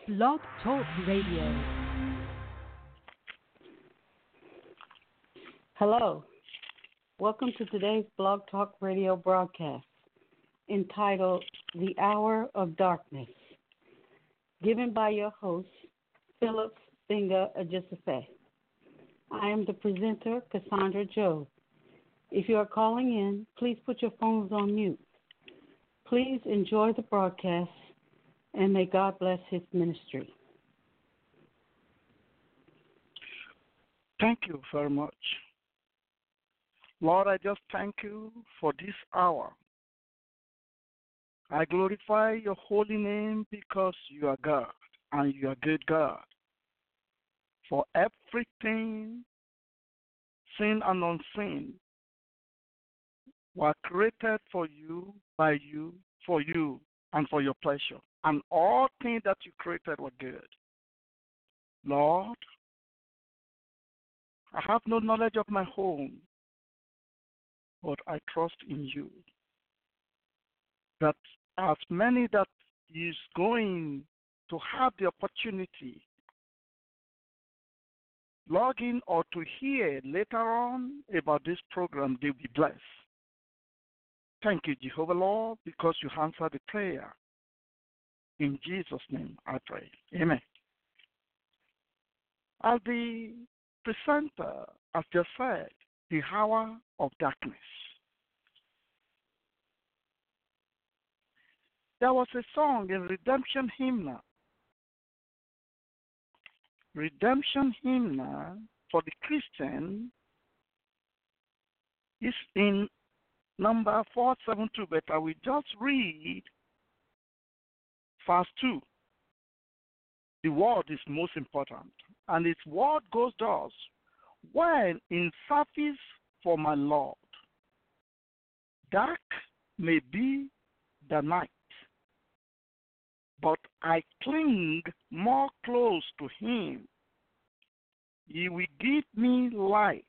Blog Talk Radio. Hello. Welcome to today's Blog Talk Radio broadcast entitled The Hour of Darkness, given by your host, Philip Binga Ajisafe. I am the presenter, Cassandra Joe. If you are calling in, please put your phones on mute. Please enjoy the broadcast, and may God bless his ministry. Thank you very much. Lord, I just thank you for this hour. I glorify your holy name because you are God and you are good God. For everything, seen and unseen, were created for you, by you, for you, and for your pleasure. And all things that you created were good. Lord, I have no knowledge of my own, but I trust in you. That as many that is going to have the opportunity log in or to hear later on about this program, they'll be blessed. Thank you, Jehovah Lord, because you answered the prayer. In Jesus' name I pray. Amen. As the presenter has just said, the hour of darkness. There was a song in Redemption Hymnal. Redemption Hymnal for the Christian is in number 472, but I will just read verse 2. The word is most important. And its word goes thus: when in service for my Lord, dark may be the night, but I cling more close to him. He will give me light.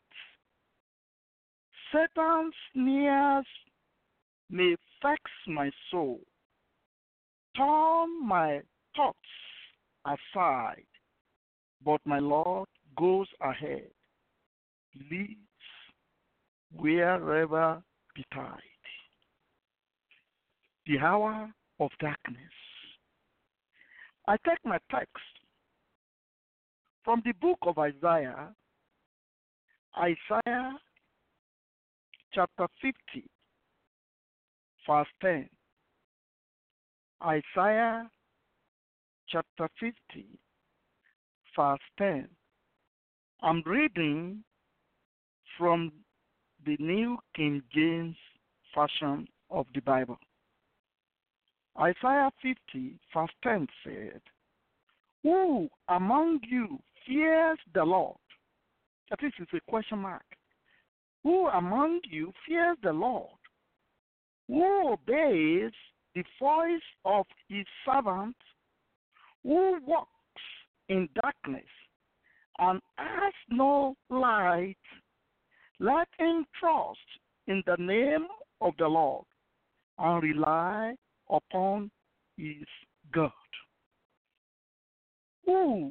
Satan's snares may vex my soul, turn my thoughts aside, but my Lord goes ahead, leads wherever betide. The hour of darkness. I take my text from the book of Isaiah, Isaiah chapter 50, verse 10. Isaiah chapter 50, verse 10. I'm reading from the New King James Version of the Bible. Isaiah 50, verse 10 said, who among you fears the Lord? That is a question mark. Who among you fears the Lord? Who obeys the voice of his servant? Who walks in darkness and has no light? Let him trust in the name of the Lord and rely upon his God. Who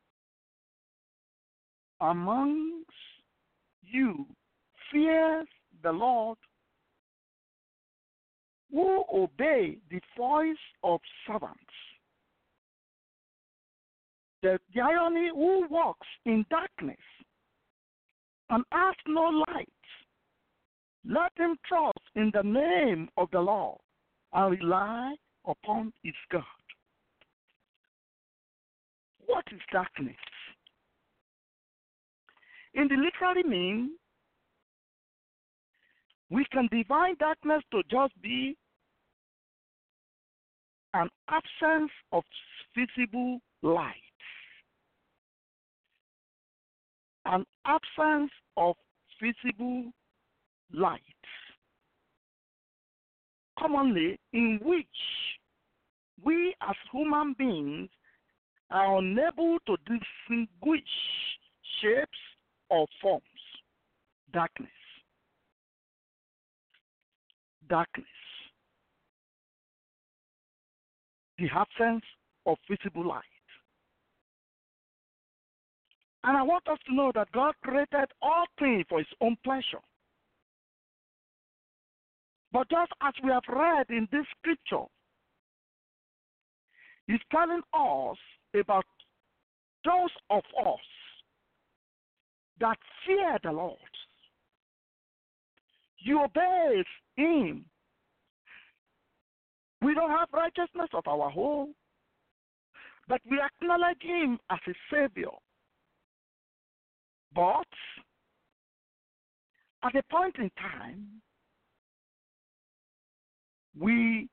amongst you fears the Lord? Who obey the voice of servants? The irony, who walks in darkness and has no light. Let him trust in the name of the Lord and rely upon his God. What is darkness? In the literary meaning, we can define darkness to just be an absence of visible light. An absence of visible light. Commonly, in which we as human beings are unable to distinguish shapes or forms. Darkness. Darkness. The absence of visible light. And I want us to know that God created all things for his own pleasure. But just as we have read in this scripture, he's telling us about those of us that fear the Lord. You obey him. We don't have righteousness of our own, but we acknowledge him as a Savior. But at a point in time, we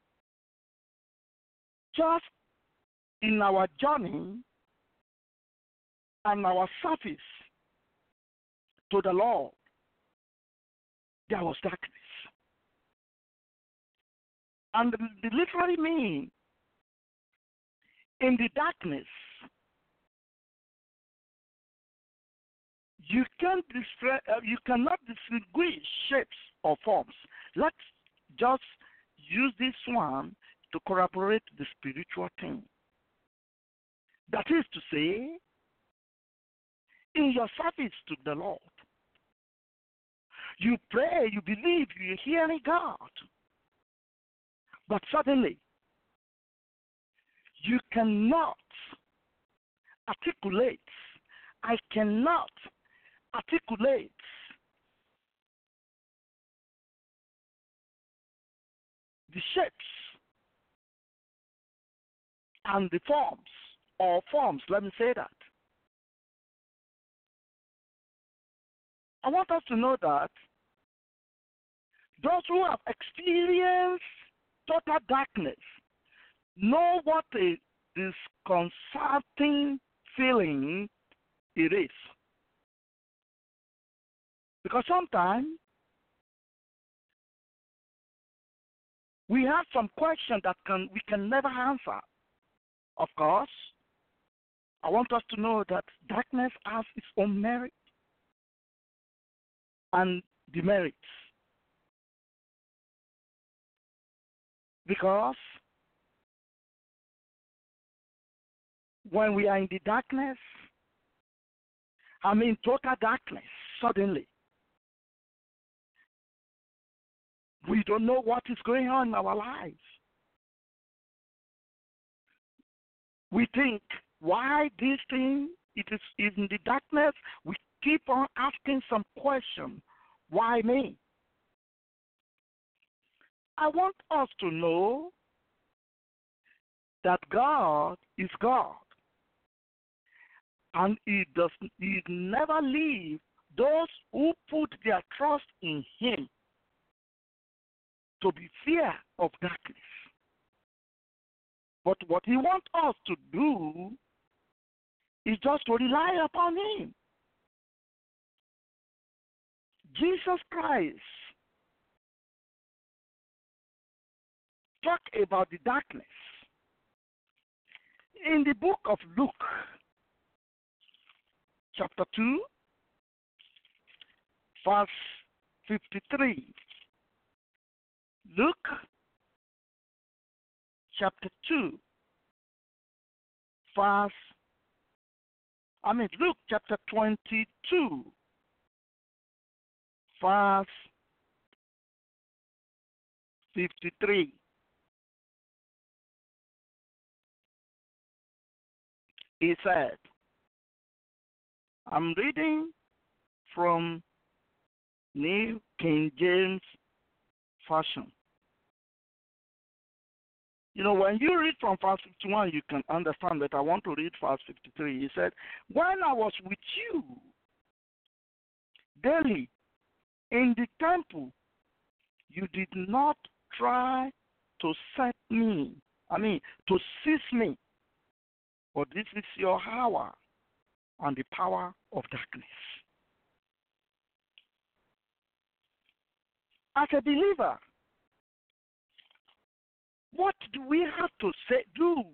just in our journey and our service to the Lord, there was darkness. And the literally mean in the darkness, you cannot distinguish shapes or forms. Let's just use this one to corroborate the spiritual thing. That is to say, in your service to the Lord, you pray, you believe, you're hearing God. But suddenly, you cannot articulate. I cannot articulate the shapes and the forms, let me say that. I want us to know that those who have experienced total darkness know what a disconcerting feeling it is. Because sometimes we have some questions that we can never answer. Of course, I want us to know that darkness has its own merit and demerits. Because when we are in the darkness, total darkness, suddenly, we don't know what is going on in our lives. We think, why this thing? It is in the darkness. We keep on asking some question. Why me? I want us to know that God is God. And he never leave those who put their trust in him to be fear of darkness. But what he wants us to do is just to rely upon him. Jesus Christ talked about the darkness in the book of Luke, chapter 2, verse 53. Luke, chapter 2, Luke chapter 22, verse 53. He said, I'm reading from New King James Version. When you read from verse 51, you can understand, but I want to read verse 53. He said, when I was with you daily in the temple, you did not try to to seize me. But this is your hour and the power of darkness. As a believer, what do we have to do?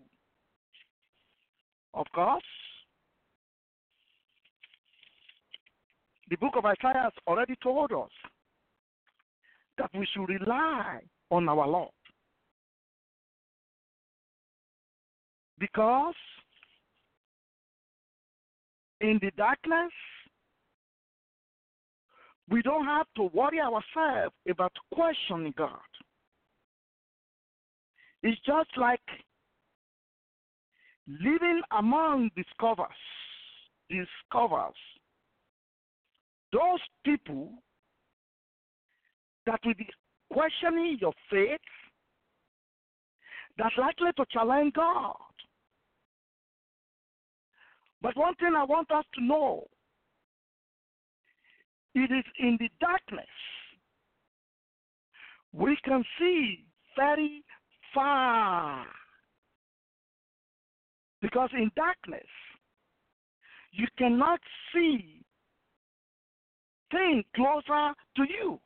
Of course, the book of Isaiah has already told us that we should rely on our Lord. Because In the darkness, we don't have to worry ourselves about questioning God. It's just like living among discoverers. Those people that will be questioning your faith, that's likely to challenge God. But one thing I want us to know, it is in the darkness we can see very far. Because in darkness, you cannot see things closer to you.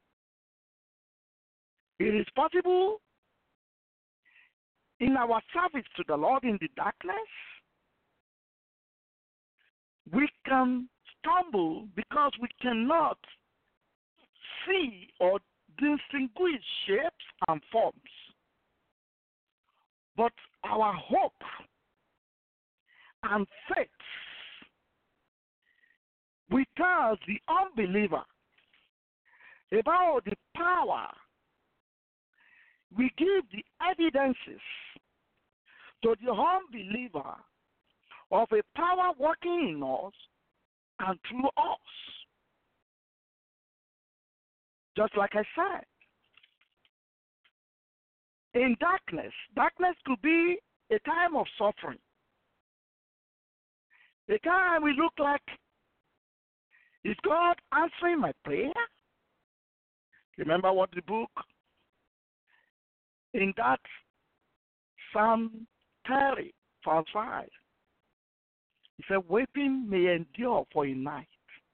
It is possible in our service to the Lord in the darkness, we can stumble because we cannot see or distinguish shapes and forms. But our hope and faith, we tell the unbeliever about the power. We give the evidences to the unbeliever of a power working in us and through us. Just like I said, in darkness could be a time of suffering. A time we look like, is God answering my prayer? Remember what the book in that Psalm 30, verse 5, he said, weeping may endure for a night,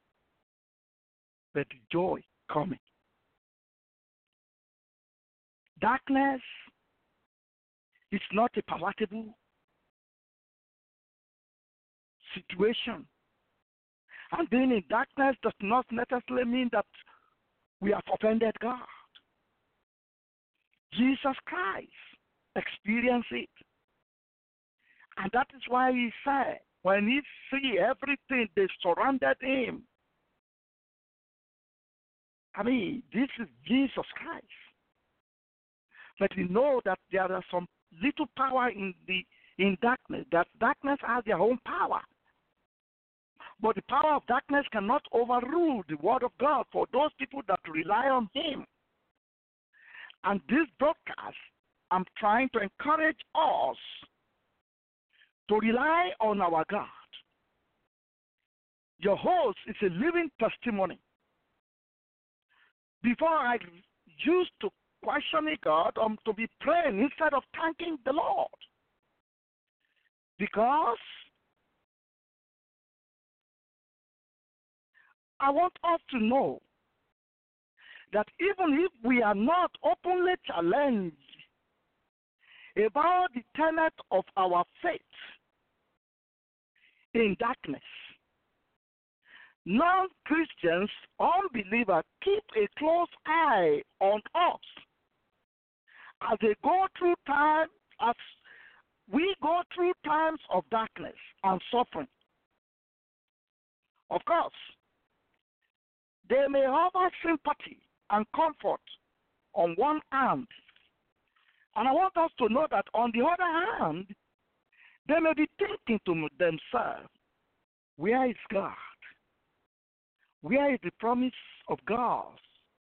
but joy coming. Darkness is not a palatable situation. And being in darkness does not necessarily mean that we have offended God. Jesus Christ experienced it. And that is why he said, when he see everything, they surrounded him. I mean, this is Jesus Christ. But we know that there are some little power in darkness, that darkness has their own power. But the power of darkness cannot overrule the word of God for those people that rely on him. And this broadcast, I'm trying to encourage us to rely on our God. Your host is a living testimony. Before I used to questioning God, to be praying instead of thanking the Lord. Because I want us to know that even if we are not openly challenged about the tenet of our faith in darkness, non-Christians, unbelievers, keep a close eye on us as they go through time, as we go through times of darkness and suffering. Of course, they may offer sympathy and comfort on one hand. And I want us to know that on the other hand, they may be thinking to themselves, where is God? Where is the promise of God's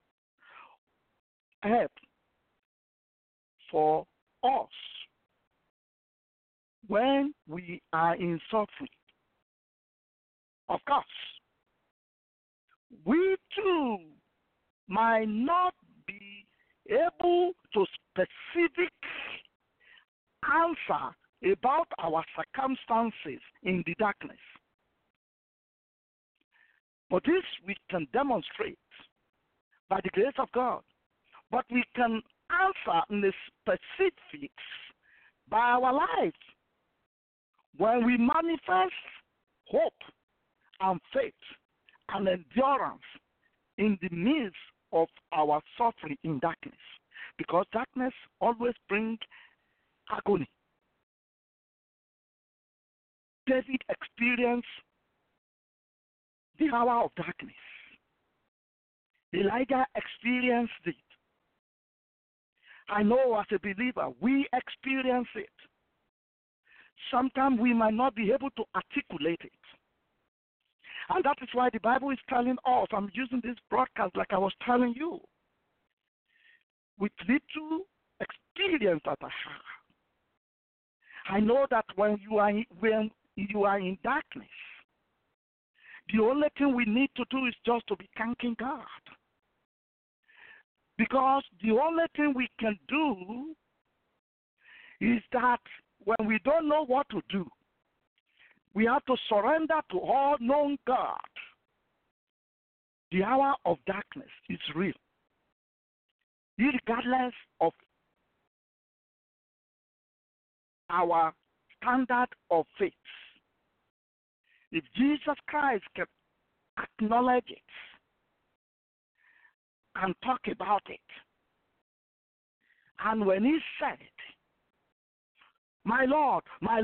help for us when we are in suffering? Of course, we too might not be able to specific answer about our circumstances in the darkness. But this we can demonstrate by the grace of God. But we can answer in the specifics by our lives when we manifest hope and faith and endurance in the midst of our suffering in darkness. Because darkness always brings agony. David experienced the hour of darkness. Elijah experienced it. I know as a believer, we experience it. Sometimes we might not be able to articulate it. And that is why the Bible is telling us, I'm using this broadcast like I was telling you, with little experience that I have. I know that when you are in darkness, the only thing we need to do is just to be thanking God. Because the only thing we can do is that when we don't know what to do, we have to surrender to all-known God. The hour of darkness is real, regardless of our standard of faith. If Jesus Christ can acknowledge it and talk about it, and when he said it, my Lord,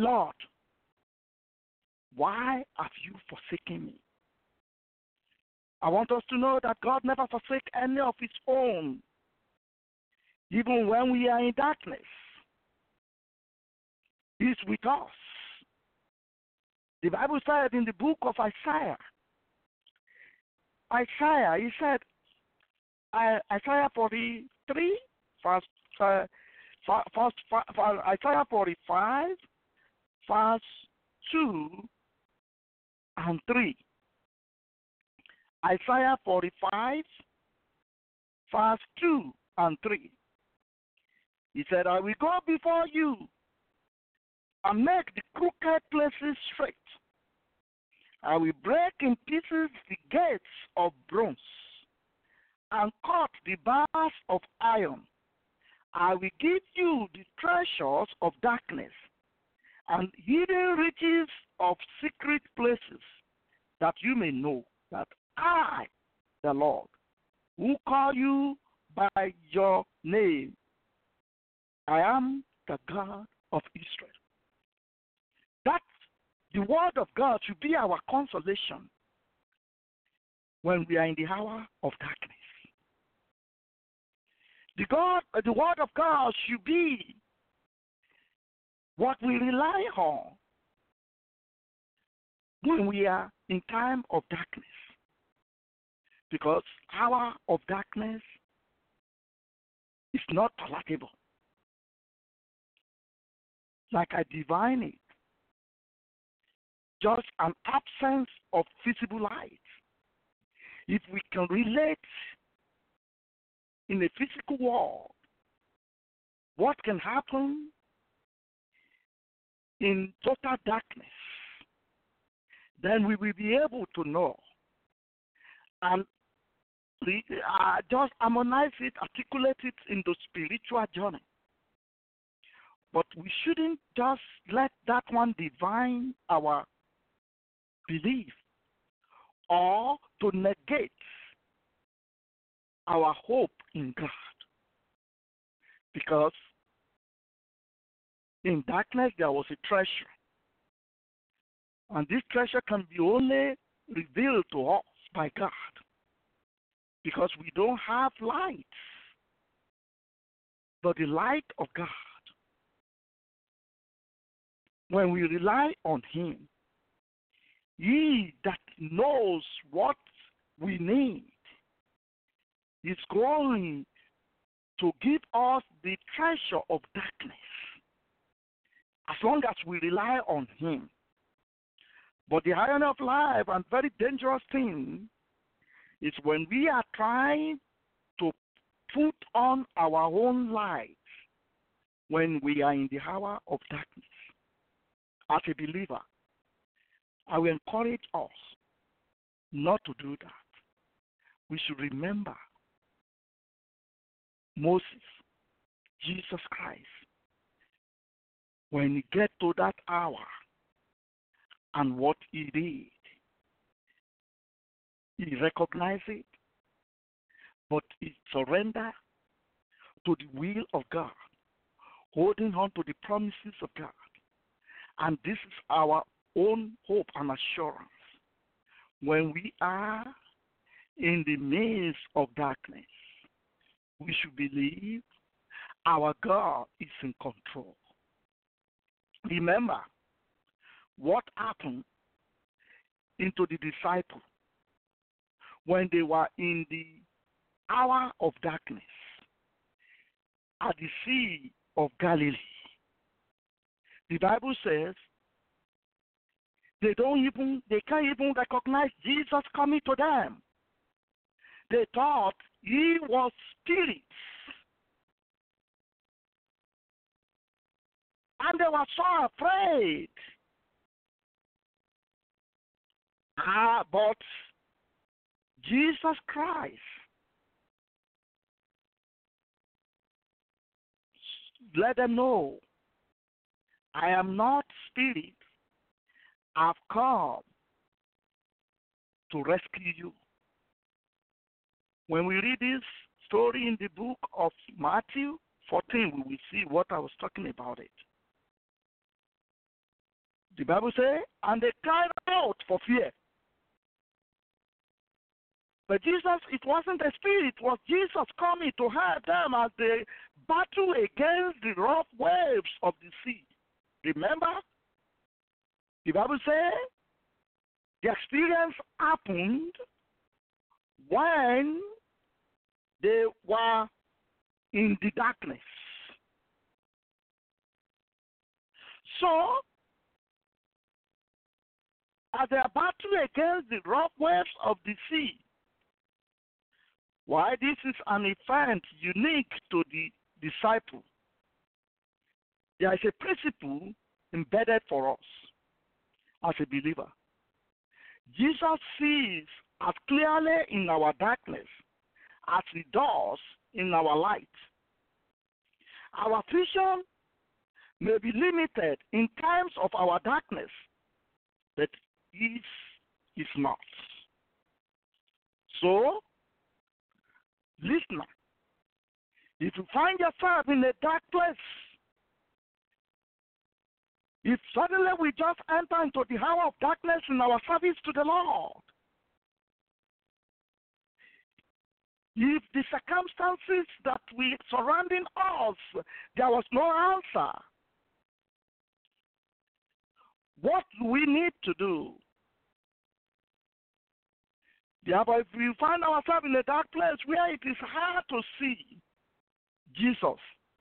why have you forsaken me? I want us to know that God never forsakes any of his own, even when we are in darkness. He's with us. The Bible said in the book of Isaiah, he said, Isaiah 43, Isaiah 45, verse 2 and 3. Isaiah 45, verse 2 and 3. He said, I will go before you and make the crooked places straight. I will break in pieces the gates of bronze and cut the bars of iron. I will give you the treasures of darkness and hidden riches of secret places, that you may know that I, the Lord, who call you by your name, I am the God of Israel. That the word of God should be our consolation when we are in the hour of darkness. The word of God should be what we rely on when we are in time of darkness. Because hour of darkness is not palatable. Like I divine it, just an absence of visible light. If we can relate in a physical world, what can happen in total darkness, then we will be able to know and just harmonize it, articulate it in the spiritual journey. But we shouldn't just let that one divine our belief or to negate our hope in God. Because in darkness there was a treasure. And this treasure can be only revealed to us by God. Because we don't have light. But the light of God, when we rely on him, he that knows what we need is going to give us the treasure of darkness as long as we rely on him. But the irony of life and very dangerous thing is when we are trying to put on our own light when we are in the hour of darkness. As a believer, I will encourage us not to do that. We should remember Moses, Jesus Christ, when he get to that hour and what he did. He recognized it, but he surrendered to the will of God, holding on to the promises of God. And this is our own hope and assurance. when we are in the midst of darkness, we should believe our God is in control. Remember what happened into the disciples when they were in the hour of darkness at the Sea of Galilee. The Bible says they can't even recognize Jesus coming to them. They thought he was spirits. And they were so afraid. But Jesus Christ let them know, I am not spirit. I've come to rescue you. When we read this story in the book of Matthew 14, we will see what I was talking about it. The Bible says, and they cried out for fear. But Jesus, it wasn't a spirit, it was Jesus coming to help them as they battle against the rough waves of the sea. Remember? The Bible says the experience happened when they were in the darkness. So, as they are battling against the rough waves of the sea, why this is an event unique to the disciple, there is a principle embedded for us as a believer. Jesus sees as clearly in our darkness as he does in our light. Our vision may be limited in times of our darkness, but his is not. So, listener, if you find yourself in a dark place, if suddenly we just enter into the hour of darkness in our service to the Lord, if the circumstances that we surrounding us, there was no answer, what do we need to do? Therefore, if we find ourselves in a dark place where it is hard to see Jesus,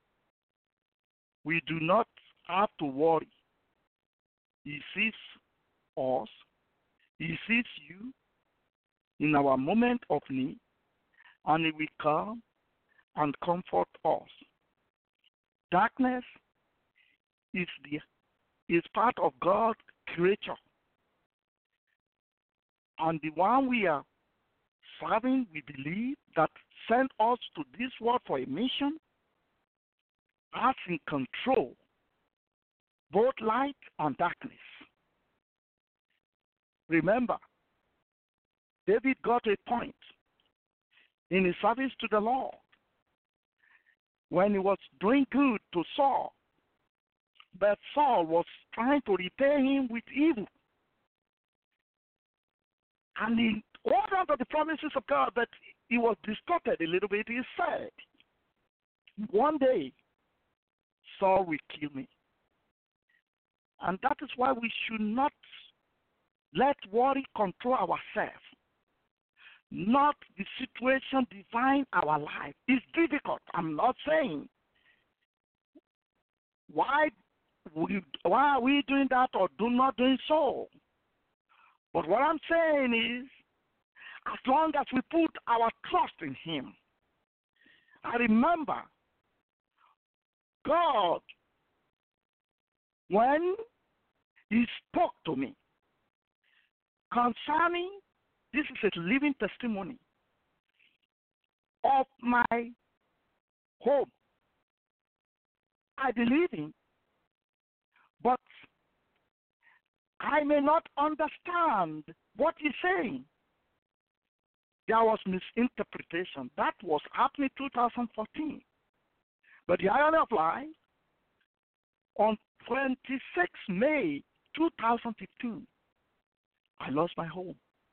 we do not have to worry. He sees us. He sees you in our moment of need, and he will come and comfort us. Darkness is part of God's creature. And the one we are serving, we believe, that sent us to this world for a mission, has in control both light and darkness. Remember, David got a point in his service to the Lord when he was doing good to Saul, but Saul was trying to repay him with evil. And he held on to the promises of God, but he was distorted a little bit. He said, one day, Saul will kill me. And that is why we should not let worry control ourselves. Not the situation define our life. It's difficult. I'm not saying why are we doing that or do not doing so. But what I'm saying is, as long as we put our trust in him, I remember God, when he spoke to me concerning, this is a living testimony of my home. I believe him, but I may not understand what he's saying. There was misinterpretation. That was happening 2014. But the irony of life, on 26 May 2015, I lost my home.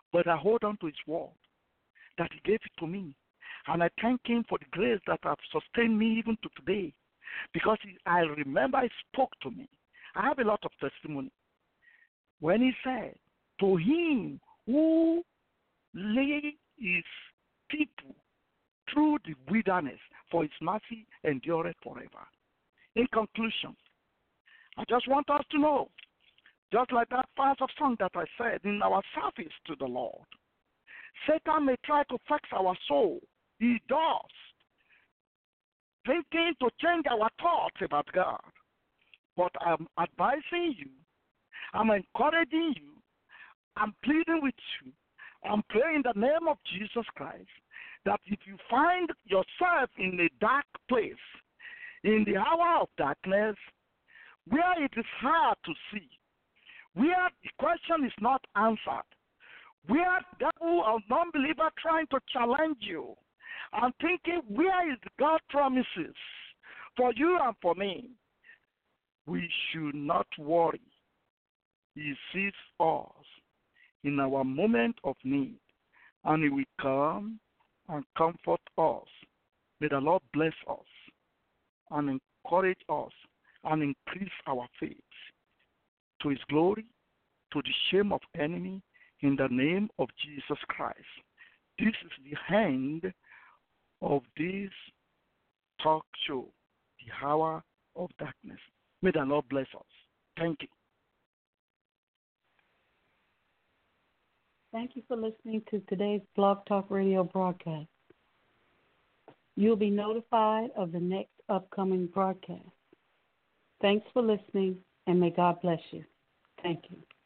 but I hold on to His word that He gave it to me. And I thank Him for the grace that have sustained me even to today, because I remember He spoke to me. I have a lot of testimony. When He said, to Him who led His people through the wilderness, for His mercy endureth forever. In conclusion, I just want us to know, just like that part of song that I said, in our service to the Lord, Satan may try to vex our soul. He does, thinking to change our thoughts about God. But I'm advising you, I'm encouraging you, I'm pleading with you, I'm praying in the name of Jesus Christ, that if you find yourself in a dark place, in the hour of darkness, where it is hard to see, where the question is not answered, where devil or non-believer trying to challenge you, I'm thinking, where is God's promises for you and for me? We should not worry. He sees us in our moment of need, and He will come and comfort us. May the Lord bless us and encourage us and increase our faith to His glory, to the shame of enemy, in the name of Jesus Christ. This is the end of this talk show, the hour of darkness. May the Lord bless us. Thank you. Thank you for listening to today's Blog Talk Radio broadcast. You'll be notified of the next upcoming broadcast. Thanks for listening, and may God bless you. Thank you.